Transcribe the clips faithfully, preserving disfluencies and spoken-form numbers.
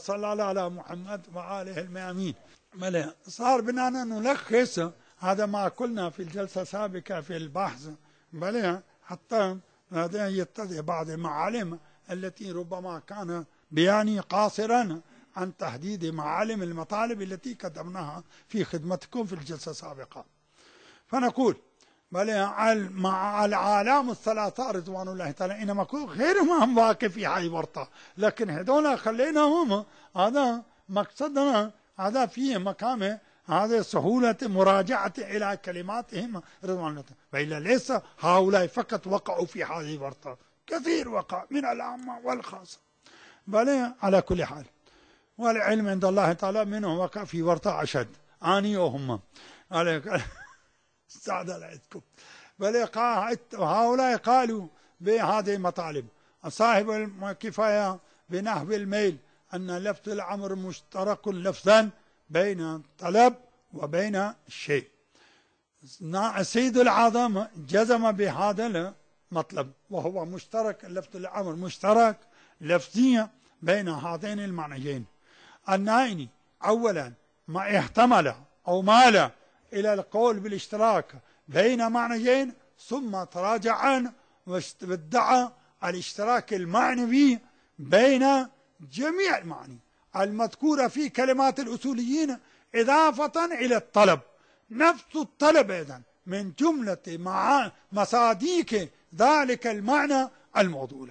صلى الله على محمد وآله الميامين. بلى صار بدنا نلخص هذا ما قلنا في الجلسة السابقة في البحث، بلى حتى هذا يتضح بعض المعالم التي ربما كان بياني قاصرا عن تحديد معالم المطالب التي قدمناها في خدمتكم في الجلسة السابقة. فنقول بلى مع العالم الثلاثة رضوان الله تعالى إنما غير ما واقف في هاي ورطة، لكن هذول خليناهم هذا مقصدنا، هذا فيه مقام هذا سهولة مراجعة إلى كلماتهم رضوان الله تعالى، وإلا ليس هؤلاء فقط وقعوا في هذه الورطة، كثير وقع من العامة والخاصة. بل على كل حال والعلم عند الله تعالى منهم وقع في ورطة أشد آني وهم عليك استعد لعدكم. بل هؤلاء قالوا بهذه المطالب صاحب الكفاية بنحو الميل أن لفظ الأمر مشترك لفظا بين الطلب وبين الشيء. سيد العظم جزم بهذا المطلب وهو مشترك، لفظ الأمر مشترك لفظيا بين هذين المعنيين. النائني أولا ما احتمل أو مال إلى القول بالاشتراك بين معنيين ثم تراجع وادعى الاشتراك المعنوي بين جميع المعاني المذكورة في كلمات الأصوليين إضافة إلى الطلب. نفس الطلب أيضا من جملة مع مصاديق ذلك المعنى الموضوع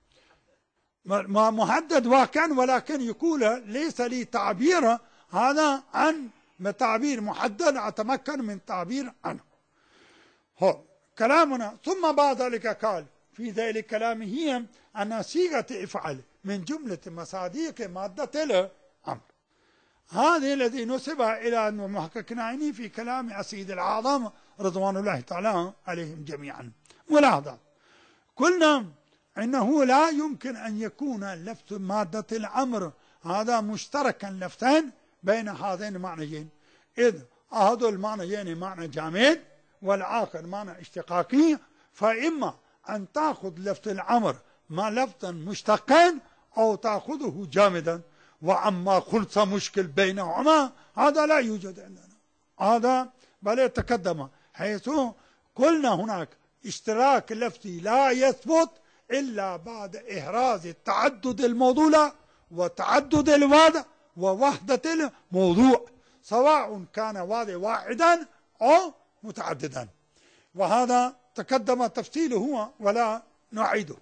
ما محدد واقعا، ولكن يقول ليس لي تعبير هذا عن تعبير محدد أتمكن من تعبير عنه. هو كلامنا. ثم بعد ذلك قال في ذلك كلامه هي أن صيغة افعل من جملة مصاديق مادة الأمر. هذه الذي نسب إلى المحقق نائني في كلام السيد الأعظم رضوان الله تعالى عليهم جميعا. ملاحظة قلنا إنه لا يمكن أن يكون لفظ مادة الأمر هذا مشتركا لفظين بين هذين المعنيين، إذ أحد المعنيين معنى جامد والآخر معنى اشتقاقي، فإما أن تأخذ لفظ الأمر ما لفظا مشتقا أو تأخذه جامدا، وأما خلص مشكل بينهما هذا لا يوجد عندنا، هذا بل يتقدم، حيث قلنا هناك اشتراك لفظي لا يثبت إلا بعد إحراز تعدد الموضوع وتعدد الوضع ووحدة الموضوع، سواء كان وضع واحدا أو متعددا، وهذا تقدم تفصيله ولا نعيده.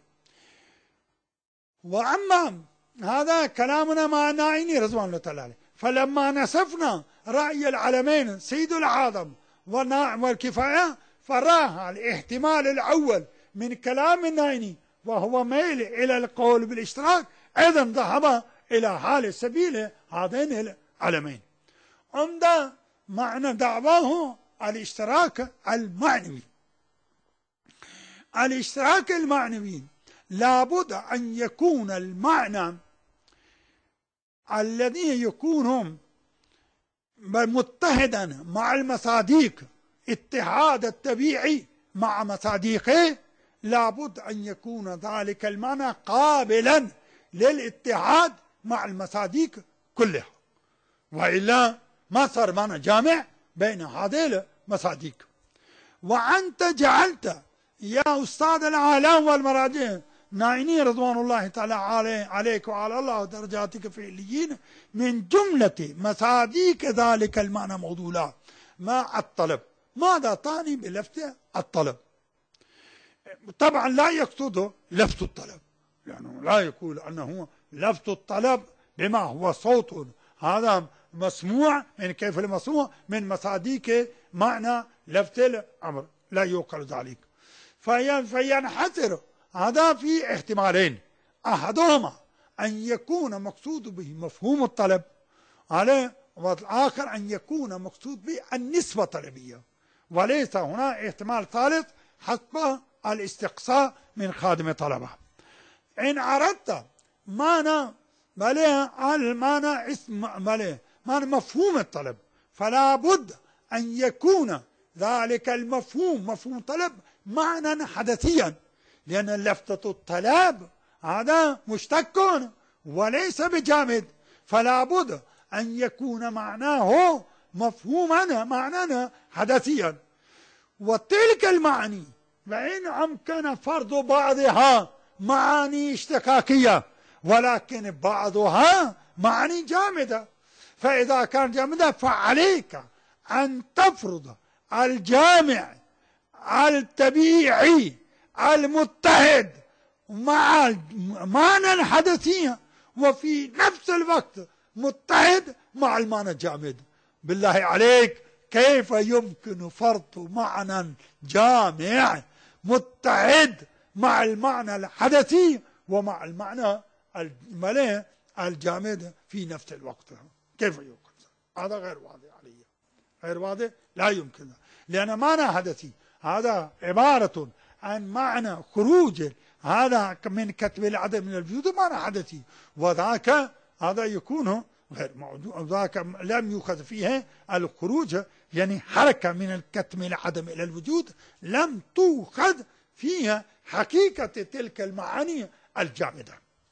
وأما هذا كلامنا مع نائني رضوان الله تعالى، فلما نسفنا رأي العلمين سيد العظم والكفاية فراها الاحتمال الأول من كلام النائني وهو ميل إلى القول بالاشتراك، أيضا ذهب إلى حال سبيل هذين العلمين. عمد معنى دعواه الاشتراك المعنوي. الاشتراك المعنوي لابد أن يكون المعنى الذي يكون متحدا مع المصاديق اتحاد الطبيعي مع مصاديقه، لابد أن يكون ذلك المعنى قابلا للاتحاد مع المصاديق كلها، وإلا ما صار معنى جامع بين هذه المصاديق. وأنت جعلت يا أستاذ العالم والمراجع نائني رضوان الله تعالى عليك وعلى الله درجاتك في العليين من جملة مصاديق ذلك المعنى موضوعا مع الطلب. ماذا تعني بلفظ الطلب؟ طبعا لا يقصد لفظ الطلب، يعني لا يقول أنه لفظ الطلب بما هو صوت هذا مسموع من كيف المسموع من مصاديق معنى لفظ الأمر، لا يقال ذلك. فينحصر هذا في احتمالين، أحدهما أن يكون مقصود به مفهوم الطلب عليه، والآخر أن يكون مقصود به النسبة الطلبية، وليس هنا احتمال ثالث حسب الاستقصاء من خادم طلبه. إن أردت معنى بل المعنى اسم بل معنى مفهوم الطلب، فلا بد أن يكون ذلك المفهوم مفهوم طلب معنى حدثيا، لأن لفظة الطلب هذا مشتق وليس بجامد، فلا بد أن يكون معناه مفهوما معنى حدثيا. وتلك المعاني وإن أمكن فرض بعضها معاني اشتقاقية، ولكن بعضها معاني جامدة. فإذا كان جامدة فعليك أن تفرض الجامع الطبيعي المتحد مع المعنى الحدثي، وفي نفس الوقت متحد مع المعنى الجامد. بالله عليك كيف يمكن فرض معنى جامع متحد مع المعنى الحدثي ومع المعنى الجامد في نفس الوقت؟ كيف يمكن؟ هذا غير واضح علي، غير واضح، لا يمكن. لأن معنى حدثي هذا عبارة عن معنى خروج هذا من كتم العدم من الوجود، معنى حدثي، وذاك هذا يكون غير موجود، ذاك لم يؤخذ فيه الخروج، يعني حركة من الكتم العدم إلى الوجود، لم تؤخذ فيها حقيقة تلك المعاني الجامدة.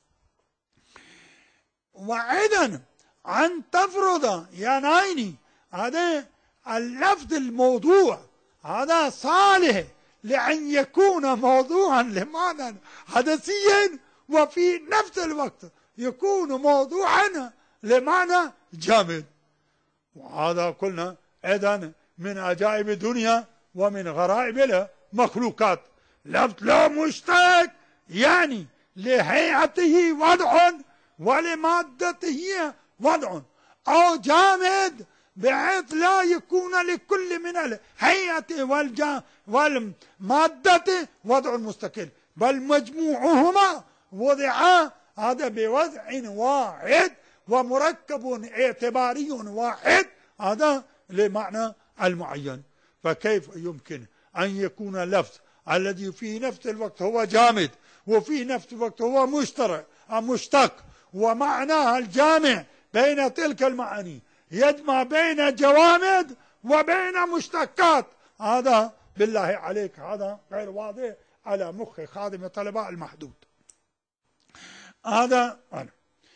وأيضا أن تفرض يا نايني هذا اللفظ الموضوع هذا صالح لأن يكون موضوعا لمعنى حدثيا، وفي نفس الوقت يكون موضوعا لمعنى جامد. وهذا قلنا أيضا من عجائب الدنيا ومن غرائب المخلوقات. لفظ لا مشتق يعني لهيئته وضع ولمادته وضع، أو جامد بحيث لا يكون لكل من الهيئة والمادة وضع مستقل، بل مجموعهما وضعا هذا بوضع واحد ومركب اعتباري واحد هذا لمعنى المعين. فكيف يمكن أن يكون اللفظ الذي في نفس الوقت هو جامد وفي نفس الوقت هو مشترك مشتق ومعناه الجامع بين تلك المعاني يجمع بين جوامد وبين مشتقات؟ هذا بالله عليك هذا غير واضح على مخ خادم الطلباء المحدود. هذا أنا.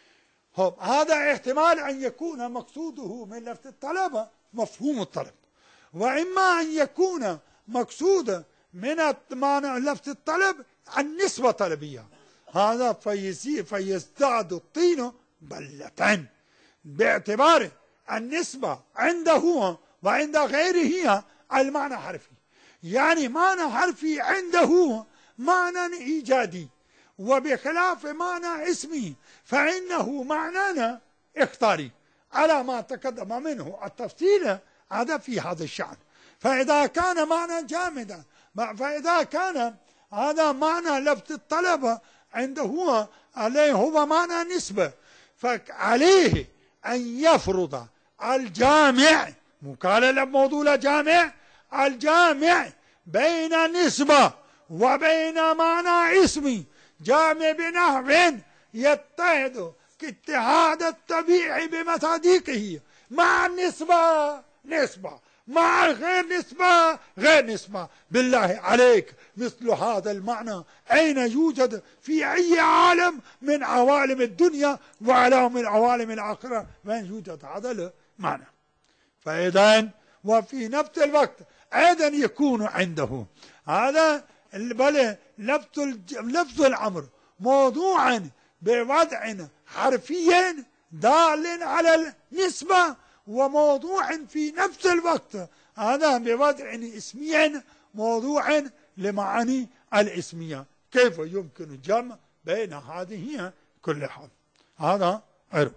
هذا احتمال أن يكون مقصوده من لفظ الطلب مفهوم الطلب، وإما أن يكون مقصود من لفظ الطلب النسبة الطلبية، هذا فيزداد الطين بلة، باعتبار النسبة عنده وعند غيره المعنى حرفي. يعني معنى حرفي عنده معنى إيجادي، وبخلاف معنى اسمي فإنه معنى اختاري على ما تقدم منه التفصيل هذا في هذا الشأن. فإذا كان معنى جامدا، فإذا كان هذا معنى لفظ الطلب عنده عليه هو معنى نسبة، فعليه أن يفرض الجامع مقالة موضوع جامع الجامع بين نسبة وبين معنى اسمي، جامع بنحو يتحد كاتحاد الطبيعي بمصادقه، مع النسبة نسبة، مع الغير نسبة غير نسبة. بالله عليك مثل هذا المعنى أين يوجد في أي عالم من عوالم الدنيا وعالم من عوالم الآخرة؟ وين يوجد هذا المعنى؟ فإذا وفي نفس الوقت أيضا يكون عنده هذا بل لفظ الأمر موضوعا بوضع حرفي دال على النسبة، وموضوع في نفس الوقت هذا بوضع اسمي موضوع لمعاني الاسمية. كيف يمكن الجمع بين هذه كلها؟ هذا غير.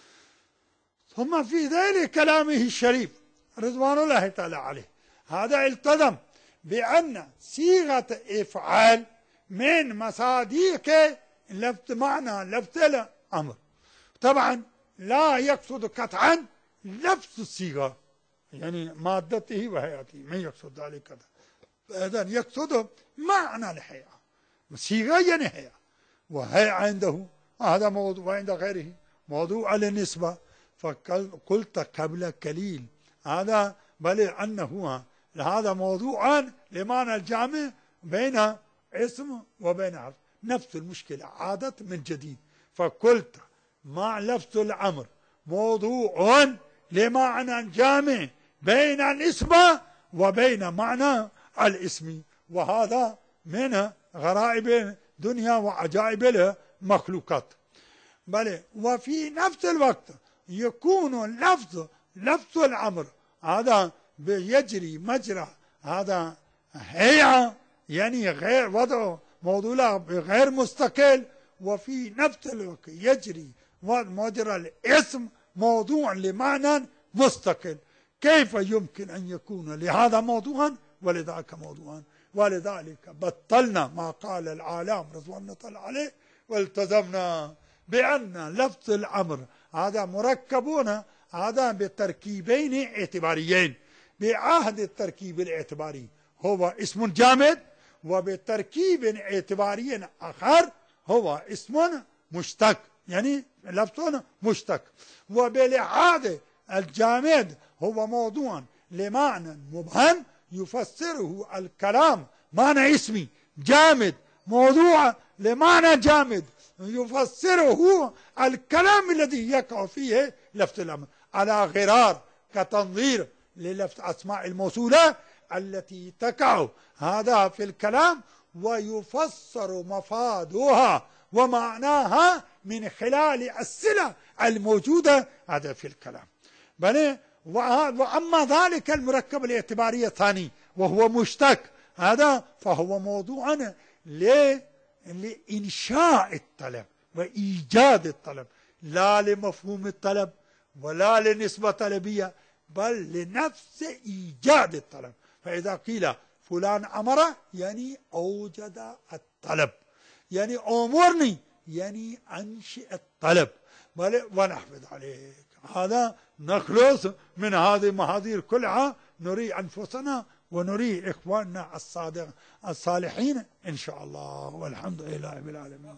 ثم في ذلك كلامه الشريف رضوان الله تعالى عليه هذا التزم بأن صيغة إفعال من مصادق لفظ معنى لفظ الأمر. طبعا لا يقصد قطعا لفظ الصيغة يعني مادته وهيئته، ما يقصد ذلك، إذن يقصد معنى الهيئة، صيغة يعني هيئة، وهيئة عنده هذا موضوع وعند غيره موضوع النسبة. فقلت قبل قليل هذا بل أنه هذا موضوعا لمعنى الجامع بين اسم وبين حرف، نفس المشكلة عادت من جديد. فقلت مع لفظ الأمر موضوع لمعنى جامع بين الاسم وبين معنى الاسم، وهذا من غرائب الدنيا وعجائب المخلوقات. بل وفي نفس الوقت يكون لفظ لفظ الأمر هذا يجري مجرى هذا هيئة، يعني غير وضع موضوع غير مستقل، وفي نفس الوقت يجري مجرى الاسم موضوع لمعنى مستقل. كيف يمكن أن يكون لهذا موضوعا ولذاك موضوعا؟ ولذلك بطلنا ما قال العالم رضوان الله عليه والتزمنا بأن لفظ الأمر هذا مركبون هذا بتركيبين اعتباريين. بعهد التركيب الاعتباري هو اسم جامد، وبتركيب اعتباري آخر هو اسم مشتق، يعني لفظ مشتق. وبالعادة الجامد هو موضوع لمعنى مبهم يفسره الكلام معنى اسمي، جامد موضوع لمعنى جامد يفسره الكلام الذي يقع فيه لفظ الأمر، على غرار كتنظير للفظ أسماء الموصولة التي تقع هذا في الكلام ويفسر مفادها ومعناها من خلال الصلة الموجودة هذا في الكلام. بل وأما ذلك المركب الاعتباري الثاني وهو مشتق هذا فهو موضوع لإنشاء الطلب وإيجاد الطلب، لا لمفهوم الطلب ولا لنسبة طلبية، بل لنفس إيجاد الطلب. فإذا قيل فلان أمر يعني أوجد الطلب، يعني أمرني يعني أنشئ الطلب. بل ونحفظ عليك هذا نخلص من هذه المحاذير كلها، نري أنفسنا ونري إخواننا الصادق الصالحين إن شاء الله، والحمد لله رب العالمين.